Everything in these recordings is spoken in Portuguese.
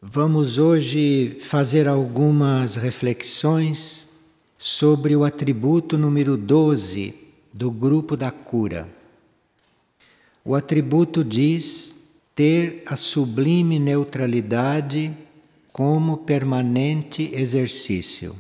Vamos hoje fazer algumas reflexões sobre o atributo número 12 do grupo da cura. O atributo diz ter a sublime neutralidade como permanente exercício.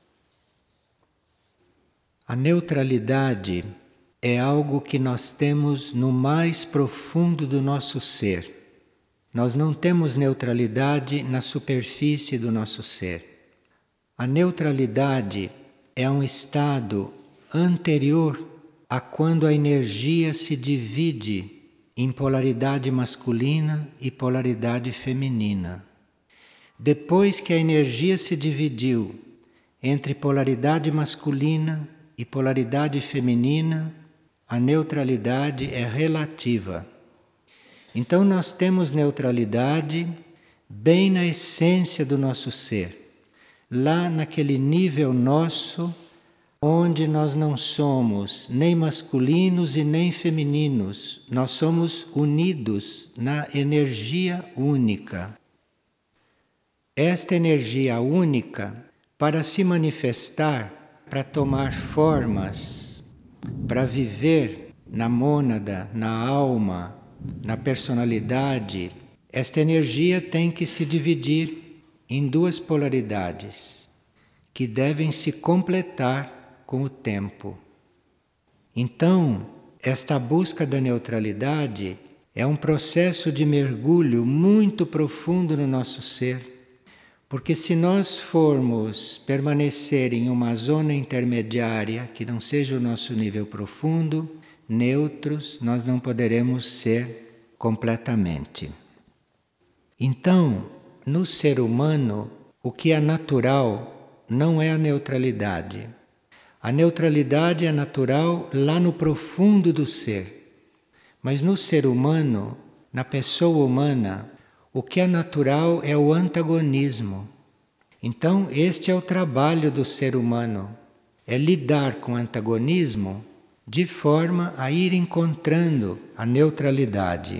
A neutralidade é algo que nós temos no mais profundo do nosso ser. Nós não temos neutralidade na superfície do nosso ser. A neutralidade é um estado anterior a quando a energia se divide em polaridade masculina e polaridade feminina. Depois que a energia se dividiu entre polaridade masculina e polaridade feminina, a neutralidade é relativa. Então nós temos neutralidade bem na essência do nosso ser, lá naquele nível nosso, onde nós não somos nem masculinos e nem femininos, nós somos unidos na energia única. Esta energia única, para se manifestar, para tomar formas, para viver na mônada, na alma, na personalidade, esta energia tem que se dividir em duas polaridades, que devem se completar com o tempo. Então, esta busca da neutralidade é um processo de mergulho muito profundo no nosso ser, porque se nós formos permanecer em uma zona intermediária, que não seja o nosso nível profundo, neutros, nós não poderemos ser completamente. Então, no ser humano, o que é natural não é a neutralidade. A neutralidade é natural lá no profundo do ser. Mas no ser humano, na pessoa humana, o que é natural é o antagonismo. Então, este é o trabalho do ser humano, é lidar com o antagonismo de forma a ir encontrando a neutralidade.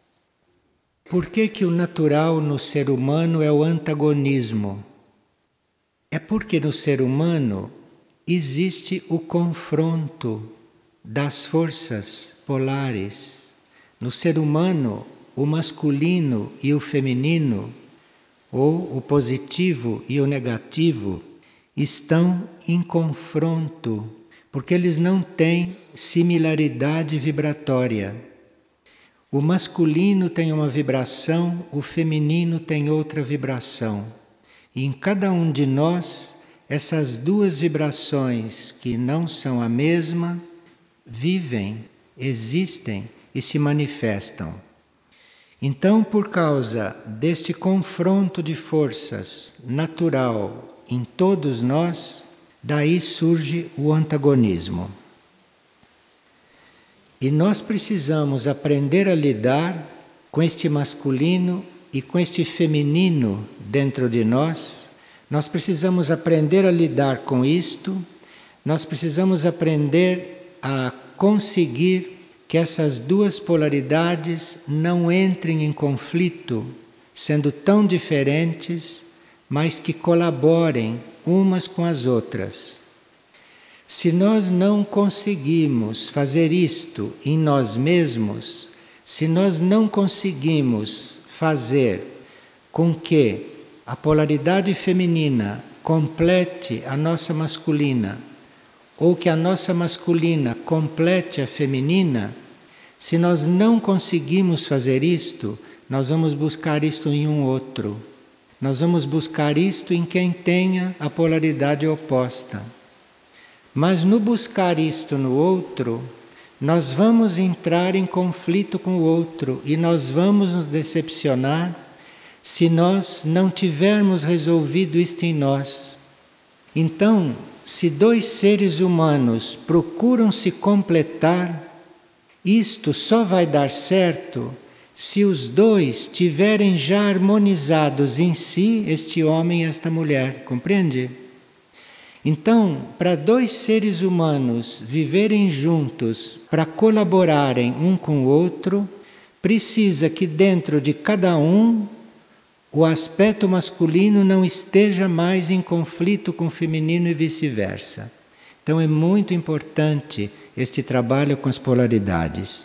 Por que o natural no ser humano é o antagonismo? É porque no ser humano existe o confronto das forças polares. No ser humano, o masculino e o feminino, ou o positivo e o negativo, estão em confronto, porque eles não têm similaridade vibratória. O masculino tem uma vibração, o feminino tem outra vibração. E em cada um de nós, essas duas vibrações que não são a mesma, vivem, existem e se manifestam. Então, por causa deste confronto de forças natural em todos nós, daí surge o antagonismo. E nós precisamos aprender a lidar com este masculino e com este feminino dentro de nós. Nós precisamos aprender a lidar com isto. Nós precisamos aprender a conseguir que essas duas polaridades não entrem em conflito, sendo tão diferentes, mas que colaborem umas com as outras. Se nós não conseguimos fazer isto em nós mesmos, se nós não conseguimos fazer com que a polaridade feminina complete a nossa masculina, ou que a nossa masculina complete a feminina, se nós não conseguimos fazer isto, nós vamos buscar isto em um outro. Nós vamos buscar isto em quem tenha a polaridade oposta. Mas no buscar isto no outro, nós vamos entrar em conflito com o outro e nós vamos nos decepcionar se nós não tivermos resolvido isto em nós. Então, se dois seres humanos procuram se completar, isto só vai dar certo se os dois tiverem já harmonizados em si este homem e esta mulher, compreende? Então, para dois seres humanos viverem juntos, para colaborarem um com o outro, precisa que dentro de cada um o aspecto masculino não esteja mais em conflito com o feminino e vice-versa. Então é muito importante este trabalho com as polaridades.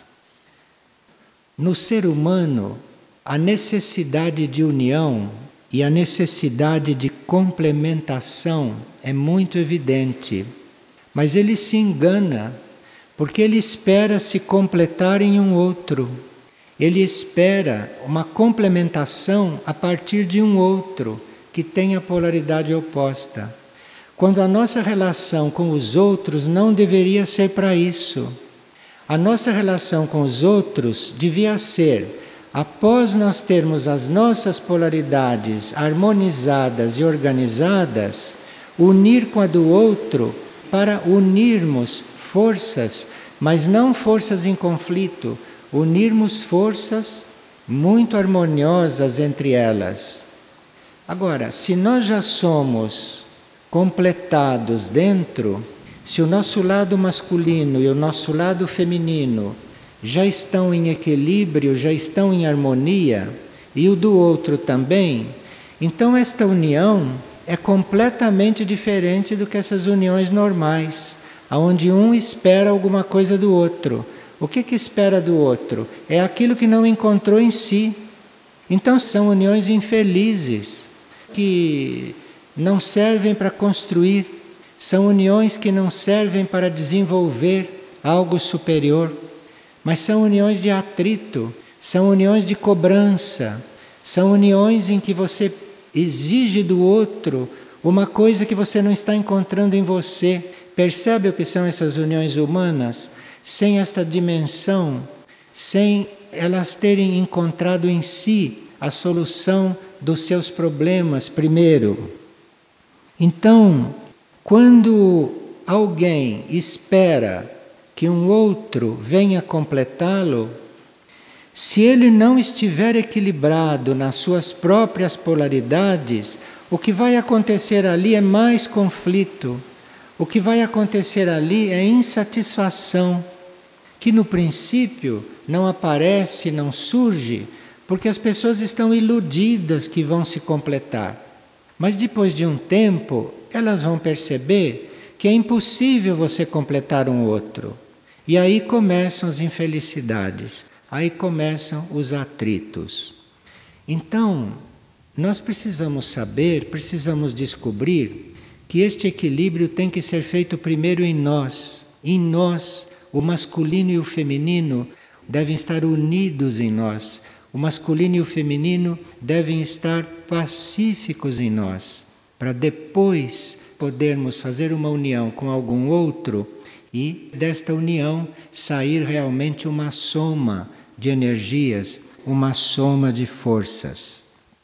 No ser humano, a necessidade de união e a necessidade de complementação é muito evidente. Mas ele se engana, porque ele espera se completar em um outro. Ele espera uma complementação a partir de um outro que tem a polaridade oposta. Quando a nossa relação com os outros não deveria ser para isso. A nossa relação com os outros devia ser, após nós termos as nossas polaridades harmonizadas e organizadas, unir com a do outro para unirmos forças, mas não forças em conflito, unirmos forças muito harmoniosas entre elas. Agora, se nós já somos completados dentro, se o nosso lado masculino e o nosso lado feminino já estão em equilíbrio, já estão em harmonia, e o do outro também, então esta união é completamente diferente do que essas uniões normais, onde um espera alguma coisa do outro. O que espera do outro? É aquilo que não encontrou em si. Então são uniões infelizes, que não servem para construir, são uniões que não servem para desenvolver algo superior, mas são uniões de atrito, são uniões de cobrança, são uniões em que você exige do outro uma coisa que você não está encontrando em você. Percebe o que são essas uniões humanas? Sem esta dimensão, sem elas terem encontrado em si a solução dos seus problemas primeiro. Então, quando alguém espera que um outro venha completá-lo, se ele não estiver equilibrado nas suas próprias polaridades, o que vai acontecer ali é mais conflito. O que vai acontecer ali é insatisfação, que no princípio não aparece, não surge, porque as pessoas estão iludidas que vão se completar. Mas depois de um tempo, elas vão perceber que é impossível você completar um outro. E aí começam as infelicidades, aí começam os atritos. Então, nós precisamos saber, precisamos descobrir que este equilíbrio tem que ser feito primeiro em nós. Em nós, o masculino e o feminino devem estar unidos em nós. O masculino e o feminino devem estar pacíficos em nós, para depois podermos fazer uma união com algum outro e desta união sair realmente uma soma de energias, uma soma de forças.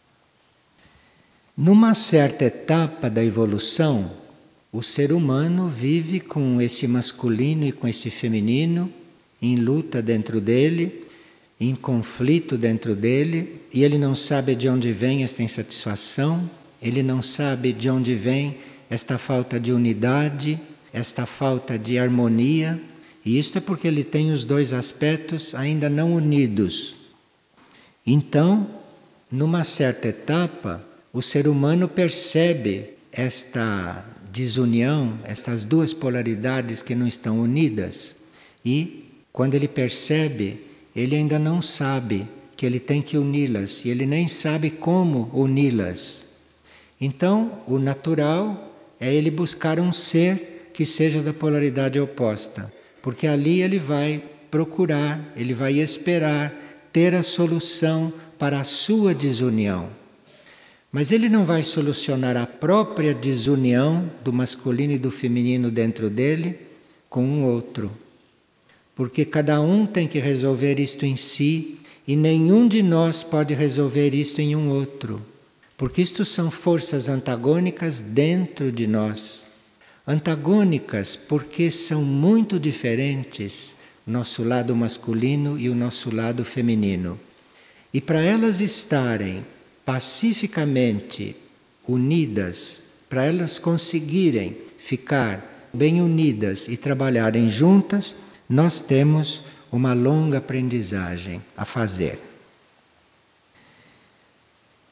Numa certa etapa da evolução, o ser humano vive com esse masculino e com esse feminino em luta dentro dele, em conflito dentro dele, e ele não sabe de onde vem esta insatisfação, ele não sabe de onde vem esta falta de unidade, esta falta de harmonia, e isto é porque ele tem os dois aspectos ainda não unidos. Então, numa certa etapa, o ser humano percebe esta desunião, estas duas polaridades que não estão unidas, e quando ele percebe, ele ainda não sabe que ele tem que uni-las, e ele nem sabe como uni-las. Então, o natural é ele buscar um ser que seja da polaridade oposta, porque ali ele vai procurar, ele vai esperar ter a solução para a sua desunião. Mas ele não vai solucionar a própria desunião do masculino e do feminino dentro dele com um outro. Porque cada um tem que resolver isto em si e nenhum de nós pode resolver isto em um outro. Porque isto são forças antagônicas dentro de nós. Antagônicas porque são muito diferentes o nosso lado masculino e o nosso lado feminino. E para elas estarem pacificamente unidas, para elas conseguirem ficar bem unidas e trabalharem juntas, nós temos uma longa aprendizagem a fazer.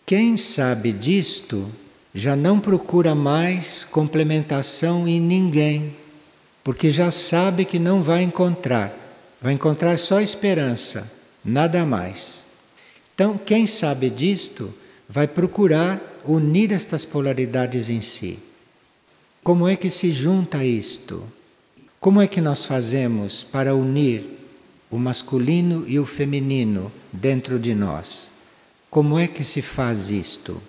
Quem sabe disto já não procura mais complementação em ninguém, porque já sabe que não vai encontrar só esperança, nada mais. Então, quem sabe disto vai procurar unir estas polaridades em si. Como é que se junta isto? Como é que nós fazemos para unir o masculino e o feminino dentro de nós? Como é que se faz isto?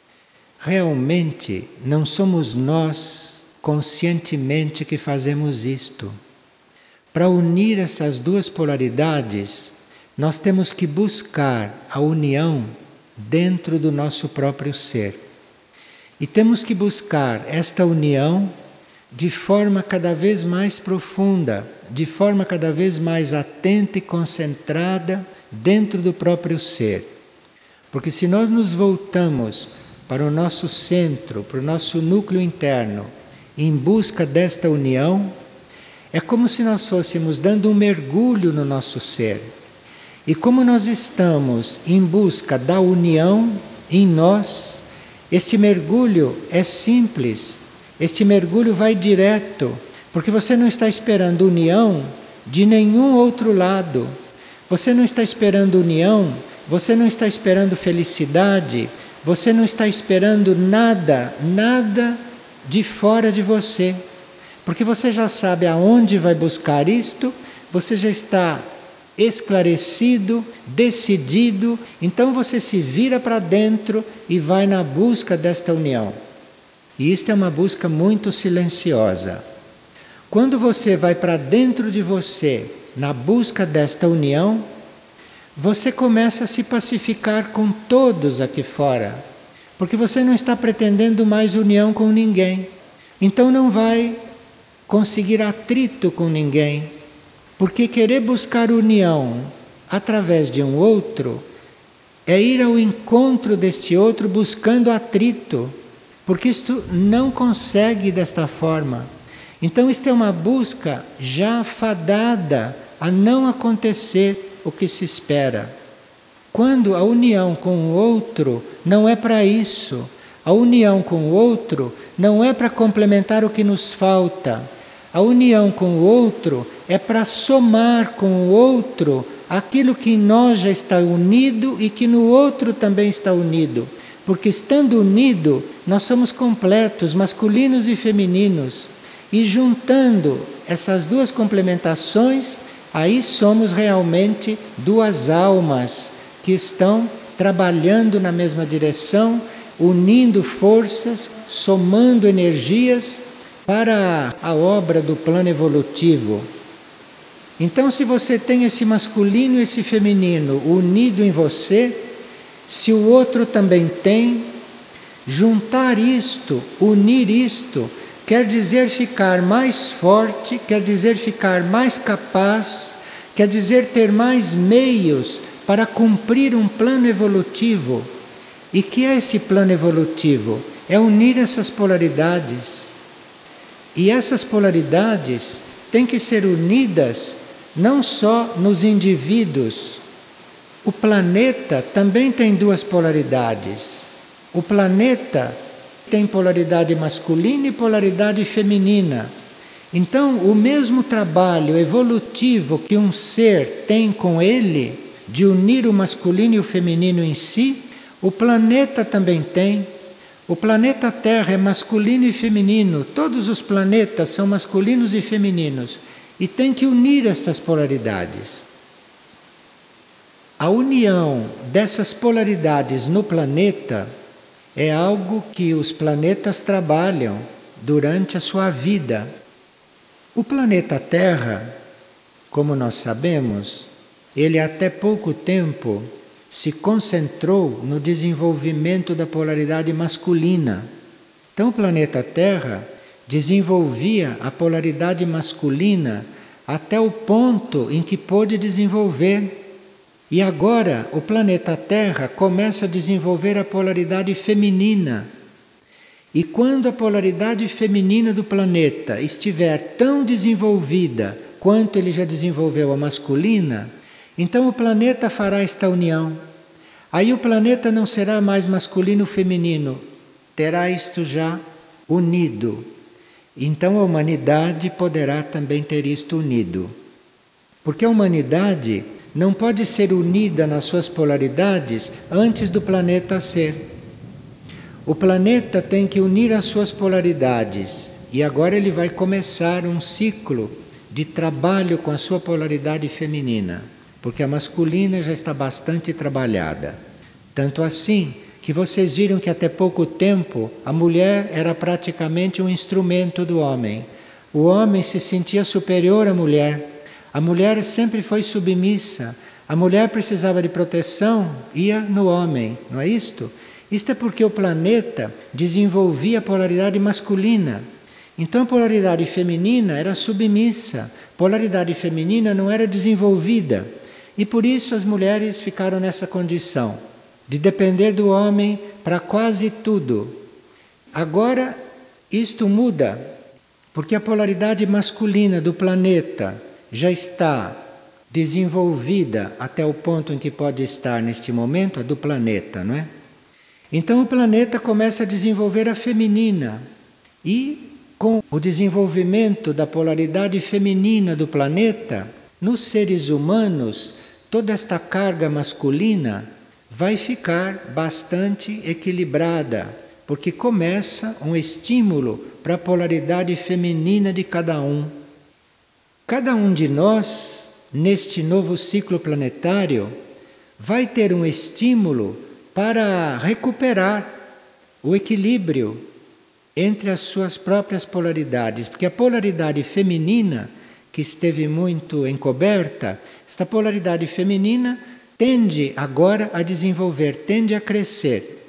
Realmente não somos nós conscientemente que fazemos isto. Para unir essas duas polaridades, nós temos que buscar a união dentro do nosso próprio ser. E temos que buscar esta união de forma cada vez mais profunda, de forma cada vez mais atenta e concentrada dentro do próprio ser. Porque se nós nos voltamos para o nosso centro, para o nosso núcleo interno, em busca desta união, é como se nós fôssemos dando um mergulho no nosso ser. E como nós estamos em busca da união em nós, este mergulho é simples, este mergulho vai direto, porque você não está esperando união de nenhum outro lado. Você não está esperando união, você não está esperando felicidade, você não está esperando nada de fora de você. Porque você já sabe aonde vai buscar isto, você já está esclarecido, decidido, então você se vira para dentro e vai na busca desta união. E isto é uma busca muito silenciosa. Quando você vai para dentro de você, na busca desta união, você começa a se pacificar com todos aqui fora, porque você não está pretendendo mais união com ninguém. Então não vai conseguir atrito com ninguém, porque querer buscar união através de um outro é ir ao encontro deste outro buscando atrito, porque isto não consegue desta forma. Então isto é uma busca já fadada a não acontecer o que se espera. Quando a união com o outro não é para isso, a união com o outro não é para complementar o que nos falta, a união com o outro é para somar com o outro aquilo que em nós já está unido e que no outro também está unido. Porque estando unido, nós somos completos, masculinos e femininos. E juntando essas duas complementações, aí somos realmente duas almas que estão trabalhando na mesma direção, unindo forças, somando energias para a obra do plano evolutivo. Então, se você tem esse masculino e esse feminino unido em você, se o outro também tem, juntar isto, unir isto, quer dizer ficar mais forte, quer dizer ficar mais capaz, quer dizer ter mais meios para cumprir um plano evolutivo. E que é esse plano evolutivo? É unir essas polaridades. E essas polaridades têm que ser unidas não só nos indivíduos. O planeta também tem duas polaridades. O planeta tem polaridade masculina e polaridade feminina. Então, o mesmo trabalho evolutivo que um ser tem com ele, de unir o masculino e o feminino em si, o planeta também tem. O planeta Terra é masculino e feminino, todos os planetas são masculinos e femininos, e tem que unir estas polaridades. A união dessas polaridades no planeta é algo que os planetas trabalham durante a sua vida. O planeta Terra, como nós sabemos, ele até pouco tempo se concentrou no desenvolvimento da polaridade masculina. Então o planeta Terra desenvolvia a polaridade masculina até o ponto em que pôde desenvolver. E agora o planeta Terra começa a desenvolver a polaridade feminina. E quando a polaridade feminina do planeta estiver tão desenvolvida quanto ele já desenvolveu a masculina, então o planeta fará esta união. Aí o planeta não será mais masculino ou feminino, terá isto já unido. Então a humanidade poderá também ter isto unido. Porque a humanidade não pode ser unida nas suas polaridades antes do planeta ser. O planeta tem que unir as suas polaridades e agora ele vai começar um ciclo de trabalho com a sua polaridade feminina, porque a masculina já está bastante trabalhada. Tanto assim que vocês viram que até pouco tempo a mulher era praticamente um instrumento do homem. O homem se sentia superior à mulher. A mulher sempre foi submissa. A mulher precisava de proteção, ia no homem, não é isto? Isto é porque o planeta desenvolvia a polaridade masculina. Então a polaridade feminina era submissa, a polaridade feminina não era desenvolvida. E por isso as mulheres ficaram nessa condição de depender do homem para quase tudo. Agora isto muda, porque a polaridade masculina do planeta já está desenvolvida até o ponto em que pode estar neste momento, a do planeta, não é? Então o planeta começa a desenvolver a feminina e com o desenvolvimento da polaridade feminina do planeta, nos seres humanos, toda esta carga masculina vai ficar bastante equilibrada, porque começa um estímulo para a polaridade feminina de cada um. Cada um de nós, neste novo ciclo planetário, vai ter um estímulo para recuperar o equilíbrio entre as suas próprias polaridades, porque a polaridade feminina, que esteve muito encoberta, esta polaridade feminina tende agora a desenvolver, tende a crescer.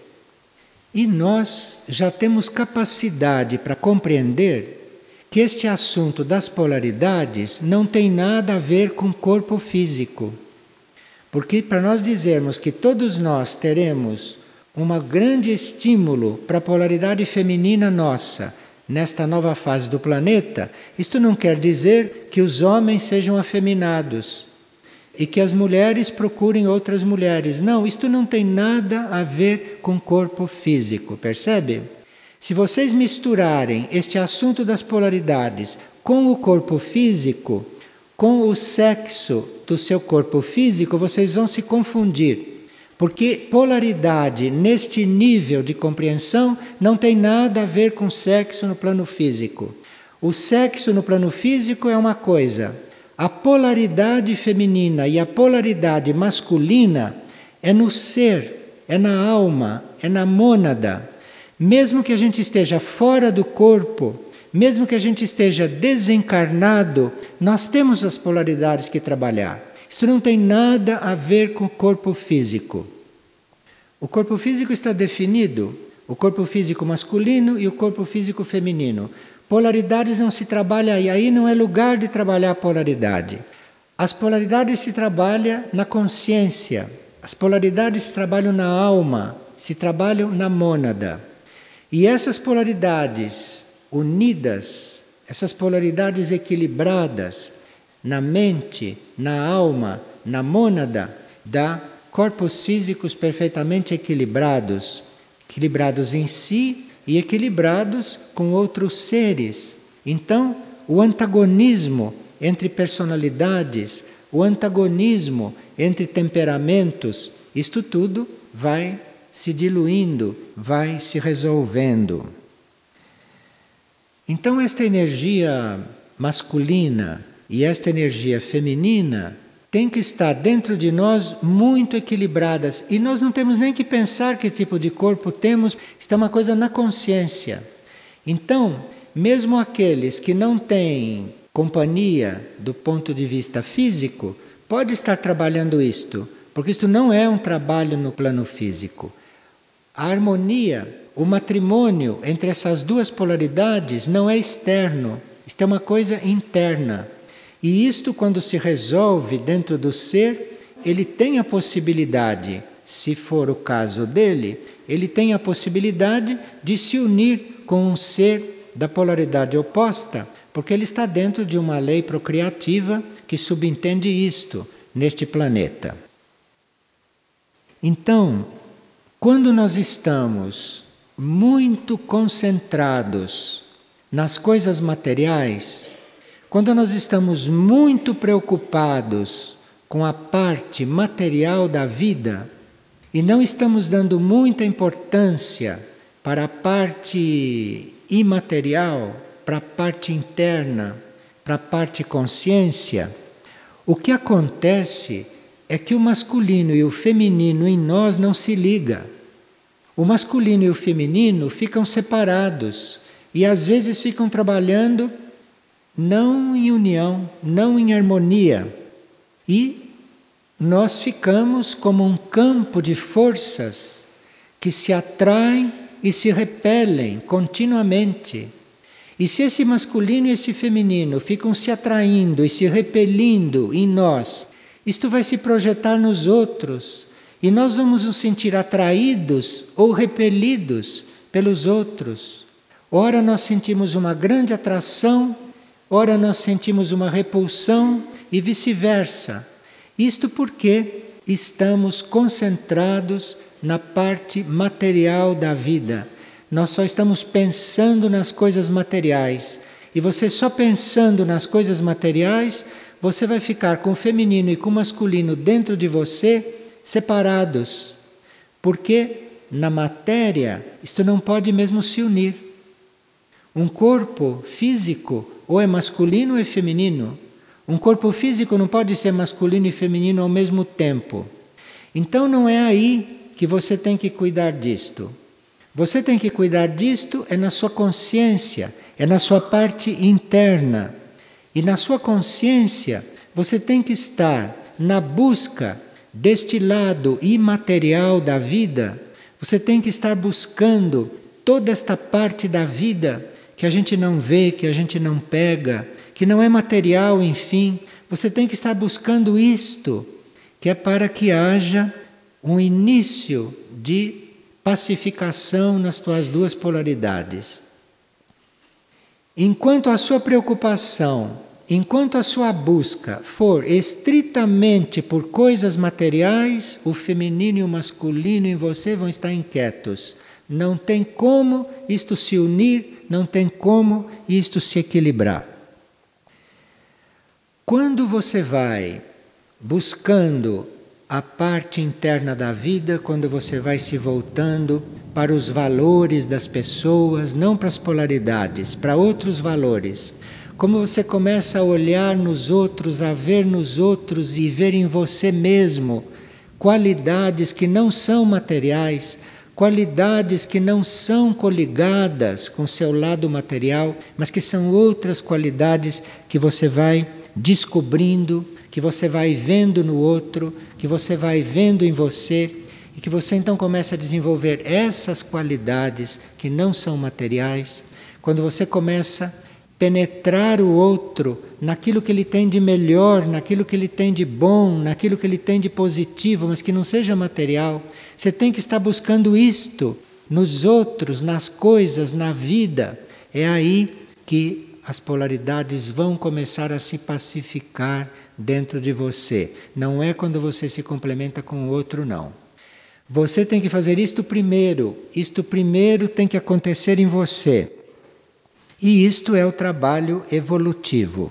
E nós já temos capacidade para compreender que este assunto das polaridades não tem nada a ver com o corpo físico. Porque para nós dizermos que todos nós teremos um grande estímulo para a polaridade feminina nossa nesta nova fase do planeta, isto não quer dizer que os homens sejam afeminados e que as mulheres procurem outras mulheres. Não, isto não tem nada a ver com o corpo físico, percebe? Se vocês misturarem este assunto das polaridades com o corpo físico, com o sexo do seu corpo físico, vocês vão se confundir. Porque polaridade neste nível de compreensão não tem nada a ver com sexo no plano físico. O sexo no plano físico é uma coisa. A polaridade feminina e a polaridade masculina é no ser, é na alma, é na mônada. Mesmo que a gente esteja fora do corpo, mesmo que a gente esteja desencarnado, nós temos as polaridades que trabalhar. Isso não tem nada a ver com o corpo físico. O corpo físico está definido, o corpo físico masculino e o corpo físico feminino. Polaridades não se trabalha aí, aí não é lugar de trabalhar a polaridade. As polaridades se trabalham na consciência, as polaridades se trabalham na alma, se trabalham na mônada. E essas polaridades unidas, essas polaridades equilibradas na mente, na alma, na mônada, dá corpos físicos perfeitamente equilibrados, equilibrados em si e equilibrados com outros seres. Então, o antagonismo entre personalidades, o antagonismo entre temperamentos, isto tudo vai se diluindo, vai se resolvendo. Então, esta energia masculina e esta energia feminina tem que estar dentro de nós muito equilibradas. E nós não temos nem que pensar que tipo de corpo temos, está uma coisa na consciência. Então, mesmo aqueles que não têm companhia do ponto de vista físico, pode estar trabalhando isto, porque isto não é um trabalho no plano físico. A harmonia, o matrimônio entre essas duas polaridades não é externo, isto é uma coisa interna. E isto, quando se resolve dentro do ser, ele tem a possibilidade, se for o caso dele, ele tem a possibilidade de se unir com um ser da polaridade oposta, porque ele está dentro de uma lei procriativa que subentende isto neste planeta. Então, quando nós estamos muito concentrados nas coisas materiais, quando nós estamos muito preocupados com a parte material da vida e não estamos dando muita importância para a parte imaterial, para a parte interna, para a parte consciência, o que acontece é que o masculino e o feminino em nós não se ligam. O masculino e o feminino ficam separados e às vezes ficam trabalhando não em união, não em harmonia. E nós ficamos como um campo de forças que se atraem e se repelem continuamente. E se esse masculino e esse feminino ficam se atraindo e se repelindo em nós, isto vai se projetar nos outros e nós vamos nos sentir atraídos ou repelidos pelos outros. Ora nós sentimos uma grande atração, ora nós sentimos uma repulsão e vice-versa. Isto porque estamos concentrados na parte material da vida. Nós só estamos pensando nas coisas materiais. E você só pensando nas coisas materiais, você vai ficar com o feminino e com o masculino dentro de você separados. Porque na matéria isto não pode mesmo se unir. Um corpo físico ou é masculino ou é feminino. Um corpo físico não pode ser masculino e feminino ao mesmo tempo. Então não é aí que você tem que cuidar disto. Você tem que cuidar disto é na sua consciência, é na sua parte interna. E na sua consciência você tem que estar na busca deste lado imaterial da vida. Você tem que estar buscando toda esta parte da vida que a gente não vê, que a gente não pega, que não é material, enfim. Você tem que estar buscando isto, que é para que haja um início de pacificação nas tuas duas polaridades. Enquanto a sua preocupação, enquanto a sua busca for estritamente por coisas materiais, o feminino e o masculino em você vão estar inquietos. Não tem como isto se unir, não tem como isto se equilibrar. Quando você vai buscando a parte interna da vida, quando você vai se voltando para os valores das pessoas, não para as polaridades, para outros valores, como você começa a olhar nos outros, a ver nos outros e ver em você mesmo qualidades que não são materiais, qualidades que não são coligadas com seu lado material, mas que são outras qualidades que você vai descobrindo, que você vai vendo no outro, que você vai vendo em você, e que você então começa a desenvolver essas qualidades que não são materiais. Quando você começa a penetrar o outro naquilo que ele tem de melhor, naquilo que ele tem de bom, naquilo que ele tem de positivo, mas que não seja material, você tem que estar buscando isto nos outros, nas coisas, na vida. É aí que as polaridades vão começar a se pacificar dentro de você. Não é quando você se complementa com o outro, não. Você tem que fazer isto primeiro tem que acontecer em você. E isto é o trabalho evolutivo.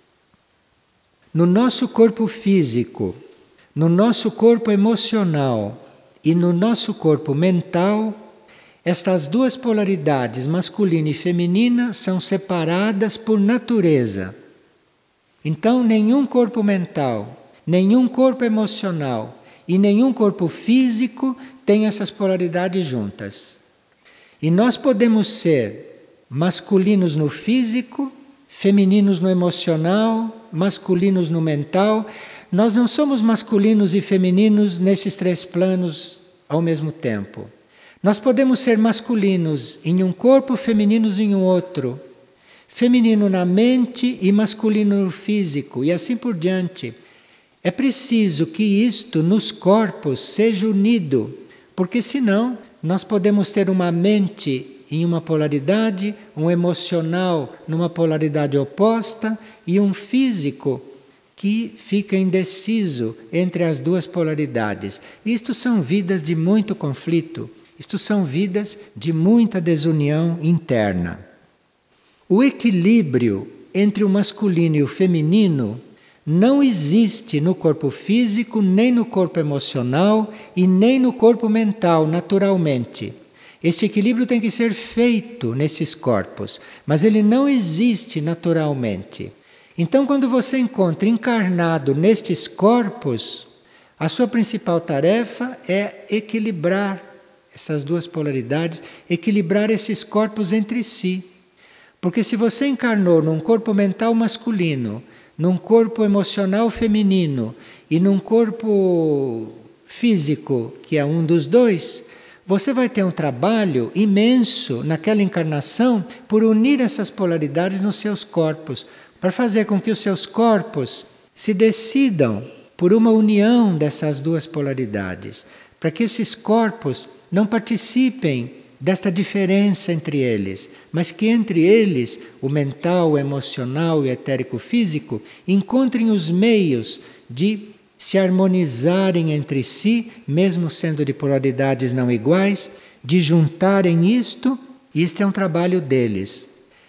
No nosso corpo físico, no nosso corpo emocional e no nosso corpo mental, estas duas polaridades, masculina e feminina, são separadas por natureza. Então, nenhum corpo mental, nenhum corpo emocional e nenhum corpo físico tem essas polaridades juntas. E nós podemos ser masculinos no físico, femininos no emocional, masculinos no mental. Nós não somos masculinos e femininos nesses três planos ao mesmo tempo. Nós podemos ser masculinos em um corpo, femininos em um outro. Feminino na mente e masculino no físico, e assim por diante. É preciso que isto nos corpos seja unido, porque senão nós podemos ter uma mente em uma polaridade, um emocional numa polaridade oposta e um físico que fica indeciso entre as duas polaridades. Isto são vidas de muito conflito, isto são vidas de muita desunião interna. O equilíbrio entre o masculino e o feminino não existe no corpo físico, nem no corpo emocional e nem no corpo mental, naturalmente. Esse equilíbrio tem que ser feito nesses corpos, mas ele não existe naturalmente. Então, quando você encontra encarnado nestes corpos, a sua principal tarefa é equilibrar essas duas polaridades, equilibrar esses corpos entre si. Porque se você encarnou num corpo mental masculino, num corpo emocional feminino e num corpo físico, que é um dos dois, você vai ter um trabalho imenso naquela encarnação por unir essas polaridades nos seus corpos, para fazer com que os seus corpos se decidam por uma união dessas duas polaridades, para que esses corpos não participem desta diferença entre eles, mas que entre eles, o mental, o emocional e o etérico-físico, encontrem os meios de se harmonizarem entre si, mesmo sendo de polaridades não iguais, de juntarem isto, e isto é um trabalho deles.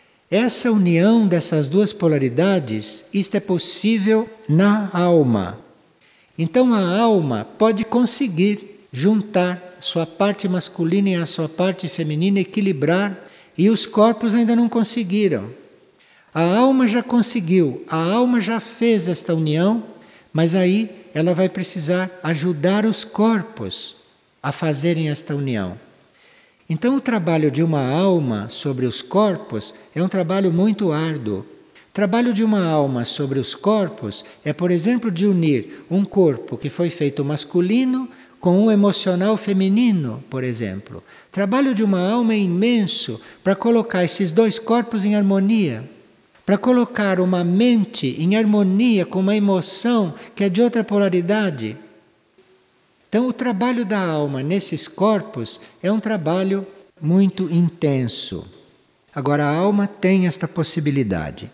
Essa união dessas duas polaridades, isto é possível na alma. Então a alma pode conseguir juntar sua parte masculina e a sua parte feminina, equilibrar, e os corpos ainda não conseguiram. A alma já conseguiu, a alma já fez esta união, mas aí ela vai precisar ajudar os corpos a fazerem esta união. Então o trabalho de uma alma sobre os corpos é um trabalho muito árduo. O trabalho de uma alma sobre os corpos é, por exemplo, de unir um corpo que foi feito masculino com um emocional feminino, por exemplo. O trabalho de uma alma é imenso para colocar esses dois corpos em harmonia, para colocar uma mente em harmonia com uma emoção que é de outra polaridade. Então, o trabalho da alma nesses corpos é um trabalho muito intenso. Agora, a alma tem esta possibilidade.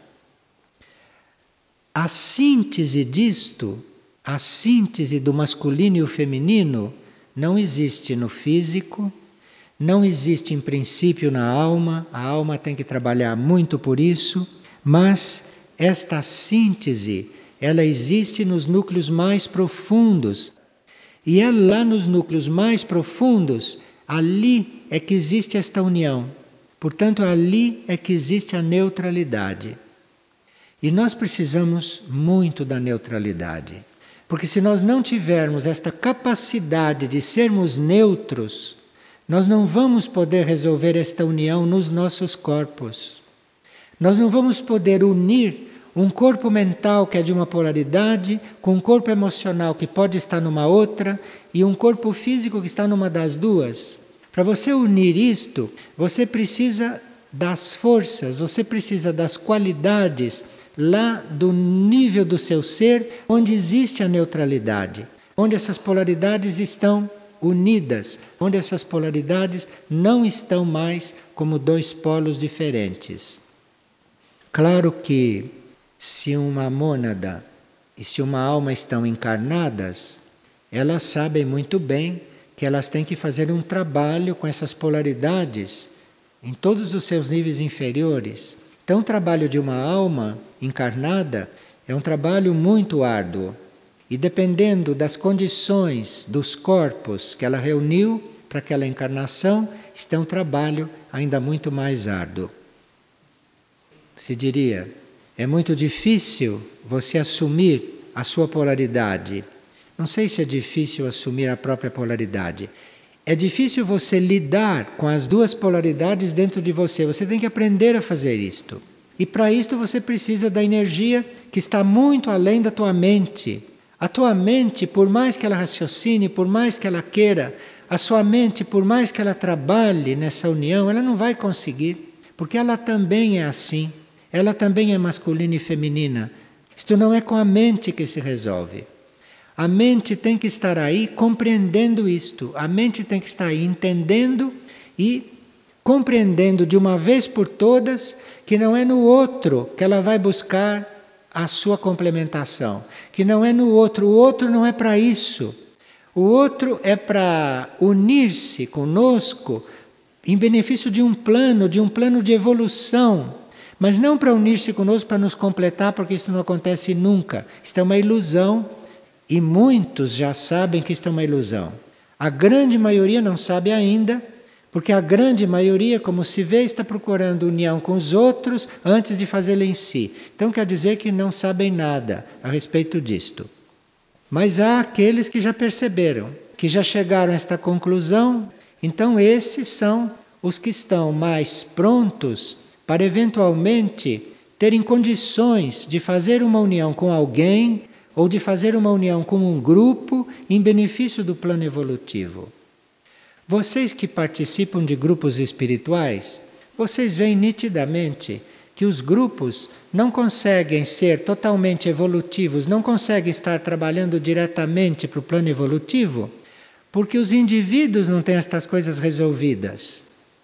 A síntese disto, a síntese do masculino e o feminino, não existe no físico, não existe em princípio na alma, a alma tem que trabalhar muito por isso, mas esta síntese, ela existe nos núcleos mais profundos. E é lá nos núcleos mais profundos, ali é que existe esta união. Portanto, ali é que existe a neutralidade. E nós precisamos muito da neutralidade. Porque se nós não tivermos esta capacidade de sermos neutros, nós não vamos poder resolver esta união nos nossos corpos. Nós não vamos poder unir um corpo mental que é de uma polaridade, com um corpo emocional que pode estar numa outra, e um corpo físico que está numa das duas. Para você unir isto, você precisa das forças, você precisa das qualidades lá do nível do seu ser, onde existe a neutralidade, onde essas polaridades estão unidas, onde essas polaridades não estão mais como dois polos diferentes. Claro que se uma mônada e se uma alma estão encarnadas, elas sabem muito bem que elas têm que fazer um trabalho com essas polaridades em todos os seus níveis inferiores. Então, o trabalho de uma alma encarnada é um trabalho muito árduo. E dependendo das condições dos corpos que ela reuniu para aquela encarnação, este é um trabalho ainda muito mais árduo. Se diria, é muito difícil você assumir a sua polaridade. Não sei se é difícil assumir a própria polaridade. É difícil você lidar com as duas polaridades dentro de você. Você tem que aprender a fazer isto. E para isto você precisa da energia que está muito além da tua mente. A tua mente, por mais que ela raciocine, por mais que ela queira, a sua mente, por mais que ela trabalhe nessa união, ela não vai conseguir. Porque ela também é assim. Ela também é masculina e feminina. Isto não é com a mente que se resolve. A mente tem que estar aí compreendendo isto. A mente tem que estar aí entendendo e compreendendo de uma vez por todas que não é no outro que ela vai buscar a sua complementação, que não é no outro, o outro não é para isso. O outro é para unir-se conosco em benefício de um plano de evolução, mas não para unir-se conosco para nos completar, porque isso não acontece nunca. Isto é uma ilusão e muitos já sabem que isto é uma ilusão. A grande maioria não sabe ainda, porque a grande maioria, como se vê, está procurando união com os outros antes de fazê-la em si. Então quer dizer que não sabem nada a respeito disto. Mas há aqueles que já perceberam, que já chegaram a esta conclusão, então esses são os que estão mais prontos para eventualmente terem condições de fazer uma união com alguém ou de fazer uma união com um grupo em benefício do plano evolutivo. Vocês que participam de grupos espirituais, vocês veem nitidamente que os grupos não conseguem ser totalmente evolutivos, não conseguem estar trabalhando diretamente para o plano evolutivo, porque os indivíduos não têm estas coisas resolvidas.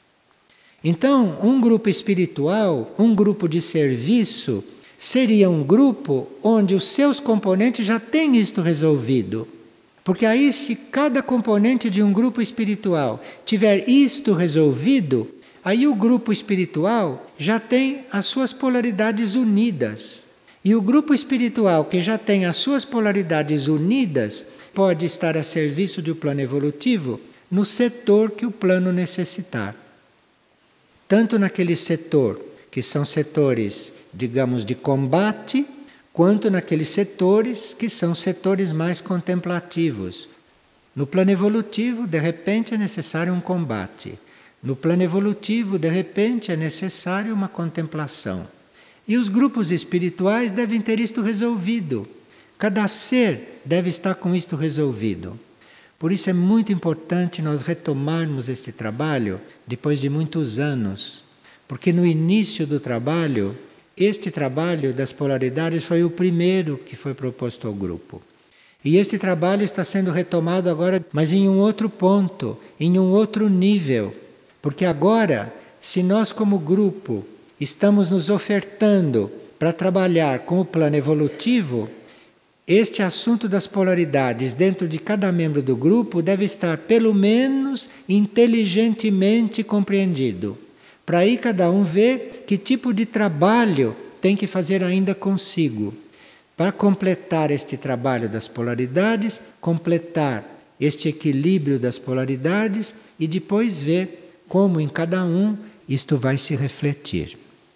Então, um grupo espiritual, um grupo de serviço, seria um grupo onde os seus componentes já têm isto resolvido. Porque aí, se cada componente de um grupo espiritual tiver isto resolvido, aí o grupo espiritual já tem as suas polaridades unidas. E o grupo espiritual que já tem as suas polaridades unidas pode estar a serviço do plano evolutivo no setor que o plano necessitar. Tanto naquele setor, que são setores, digamos, de combate, quanto naqueles setores que são setores mais contemplativos. No plano evolutivo, de repente, é necessário um combate. No plano evolutivo, de repente, é necessário uma contemplação. E os grupos espirituais devem ter isto resolvido. Cada ser deve estar com isto resolvido. Por isso é muito importante nós retomarmos este trabalho depois de muitos anos. Porque no início do trabalho, este trabalho das polaridades foi o primeiro que foi proposto ao grupo. E este trabalho está sendo retomado agora, mas em um outro ponto, em um outro nível. Porque agora, se nós como grupo estamos nos ofertando para trabalhar com o plano evolutivo, este assunto das polaridades dentro de cada membro do grupo deve estar pelo menos inteligentemente compreendido. Para aí cada um ver que tipo de trabalho tem que fazer ainda consigo. Para completar este trabalho das polaridades, completar este equilíbrio das polaridades e depois ver como em cada um isto vai se refletir.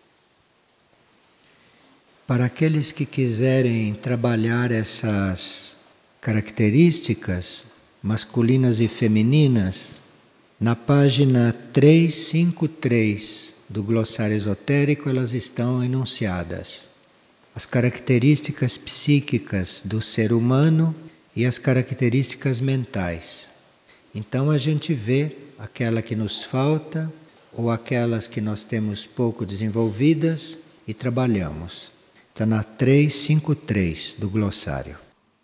Para aqueles que quiserem trabalhar essas características masculinas e femininas, na página 353 do glossário esotérico elas estão enunciadas. As características psíquicas do ser humano e as características mentais. Então a gente vê aquela que nos falta ou aquelas que nós temos pouco desenvolvidas e trabalhamos. Está na 353 do glossário.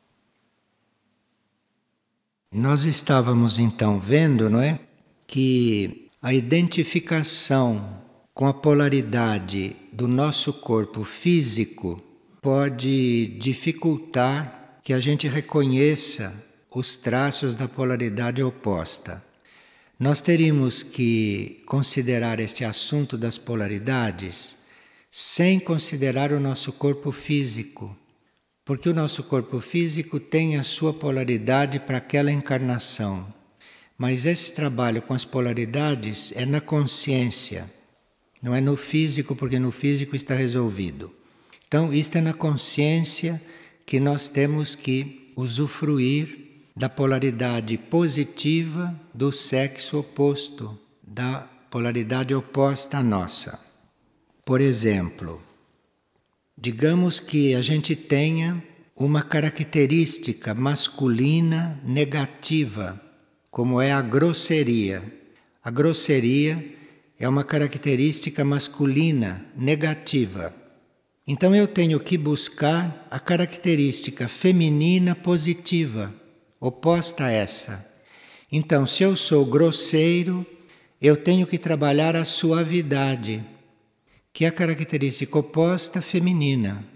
Nós estávamos então vendo, não é? Que a identificação com a polaridade do nosso corpo físico pode dificultar que a gente reconheça os traços da polaridade oposta. Nós teríamos que considerar este assunto das polaridades sem considerar o nosso corpo físico, porque o nosso corpo físico tem a sua polaridade para aquela encarnação. Mas esse trabalho com as polaridades é na consciência, não é no físico, porque no físico está resolvido. Então, isto é na consciência que nós temos que usufruir da polaridade positiva do sexo oposto, da polaridade oposta à nossa. Por exemplo, digamos que a gente tenha uma característica masculina negativa, como é a grosseria. A grosseria é uma característica masculina negativa. Então eu tenho que buscar a característica feminina positiva, oposta a essa. Então, se eu sou grosseiro, eu tenho que trabalhar a suavidade, que é a característica oposta feminina.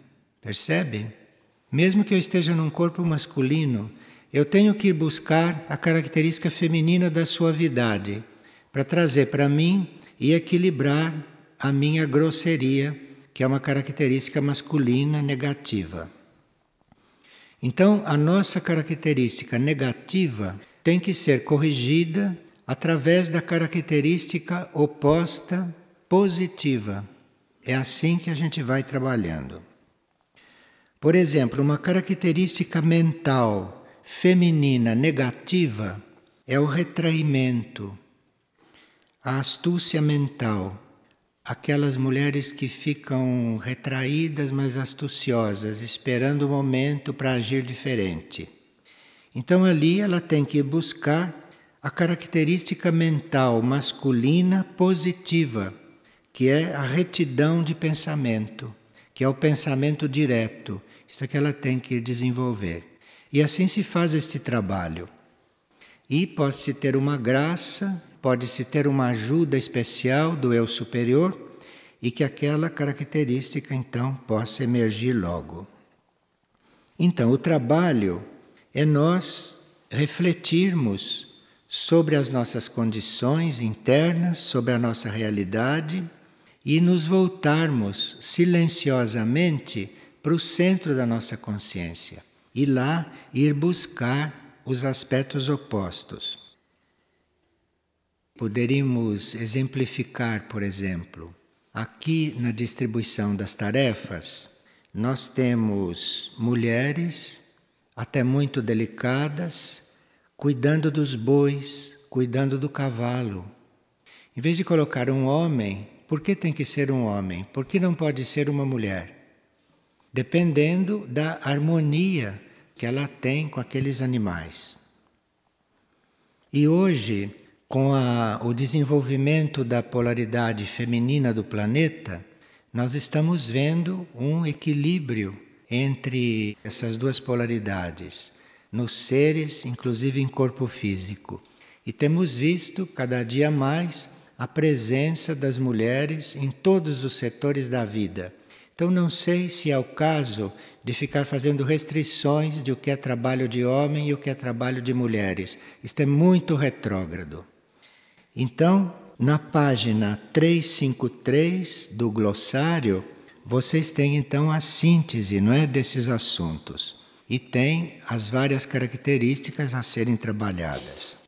Percebe? Mesmo que eu esteja num corpo masculino, eu tenho que ir buscar a característica feminina da suavidade para trazer para mim e equilibrar a minha grosseria, que é uma característica masculina negativa. Então, a nossa característica negativa tem que ser corrigida através da característica oposta positiva. É assim que a gente vai trabalhando. Por exemplo, uma característica mental feminina negativa é o retraimento, a astúcia mental. Aquelas mulheres que ficam retraídas, mas astuciosas, esperando o momento para agir diferente. Então ali ela tem que buscar a característica mental masculina positiva, que é a retidão de pensamento, que é o pensamento direto. Isso é que ela tem que desenvolver. E assim se faz este trabalho. E pode-se ter uma graça, pode-se ter uma ajuda especial do eu superior e que aquela característica então possa emergir logo. Então, o trabalho é nós refletirmos sobre as nossas condições internas, sobre a nossa realidade e nos voltarmos silenciosamente para o centro da nossa consciência e lá ir buscar os aspectos opostos. Poderíamos exemplificar, por exemplo, aqui na distribuição das tarefas, nós temos mulheres até muito delicadas, cuidando dos bois, cuidando do cavalo. Em vez de colocar um homem, por que tem que ser um homem? Por que não pode ser uma mulher? Dependendo da harmonia que ela tem com aqueles animais. E hoje, com o desenvolvimento da polaridade feminina do planeta, nós estamos vendo um equilíbrio entre essas duas polaridades, nos seres, inclusive em corpo físico. E temos visto cada dia mais a presença das mulheres em todos os setores da vida. Então não sei se é o caso de ficar fazendo restrições de o que é trabalho de homem e o que é trabalho de mulheres. Isto é muito retrógrado. Então, na página 353 do glossário, vocês têm então a síntese, não é, desses assuntos. E tem as várias características a serem trabalhadas.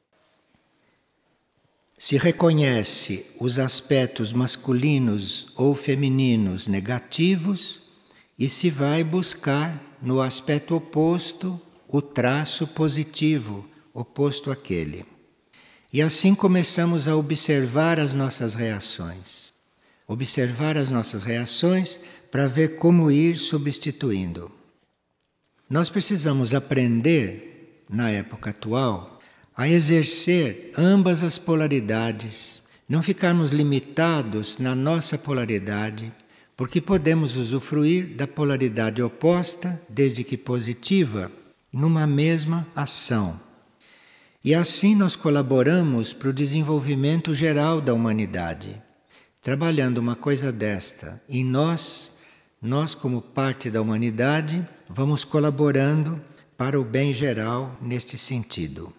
Se reconhece os aspectos masculinos ou femininos negativos e se vai buscar no aspecto oposto o traço positivo, oposto àquele. E assim começamos a observar as nossas reações. Observar as nossas reações para ver como ir substituindo. Nós precisamos aprender, na época atual, a exercer ambas as polaridades, não ficarmos limitados na nossa polaridade, porque podemos usufruir da polaridade oposta, desde que positiva, numa mesma ação. E assim nós colaboramos para o desenvolvimento geral da humanidade. Trabalhando uma coisa desta em nós como parte da humanidade, vamos colaborando para o bem geral neste sentido.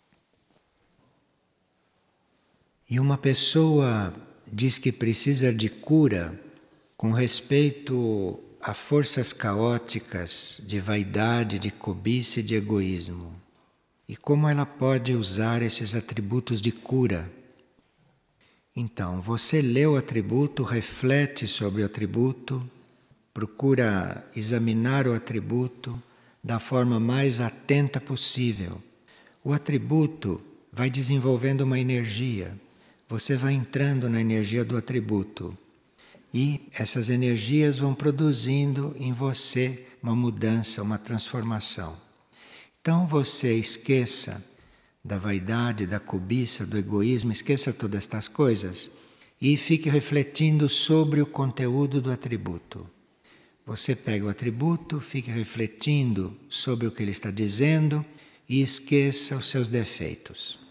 E uma pessoa diz que precisa de cura com respeito a forças caóticas de vaidade, de cobiça e de egoísmo. E como ela pode usar esses atributos de cura? Então, você lê o atributo, reflete sobre o atributo, procura examinar o atributo da forma mais atenta possível. O atributo vai desenvolvendo uma energia. Você vai entrando na energia do atributo. E essas energias vão produzindo em você uma mudança, uma transformação. Então você esqueça da vaidade, da cobiça, do egoísmo, esqueça todas estas coisas e fique refletindo sobre o conteúdo do atributo. Você pega o atributo, fique refletindo sobre o que ele está dizendo e esqueça os seus defeitos.